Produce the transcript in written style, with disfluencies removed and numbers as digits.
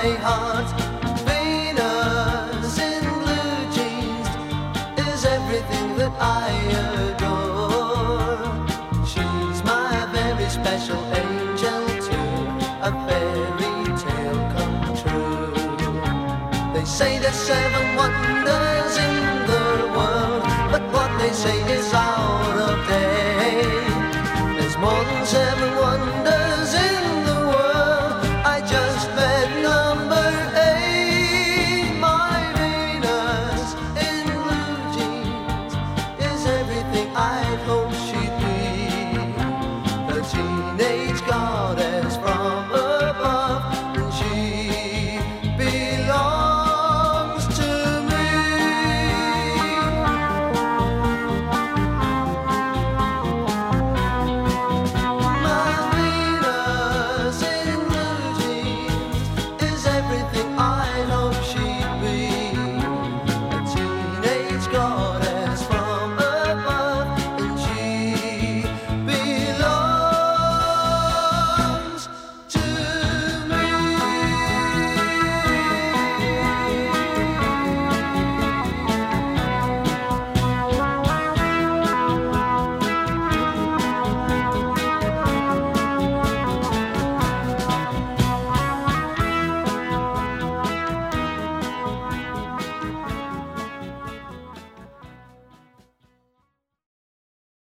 my heart. Venus in blue jeans is everything that I adore. She's my very special angel too, a fairy tale come true. They say there's 7 wonders in the world, but what they say is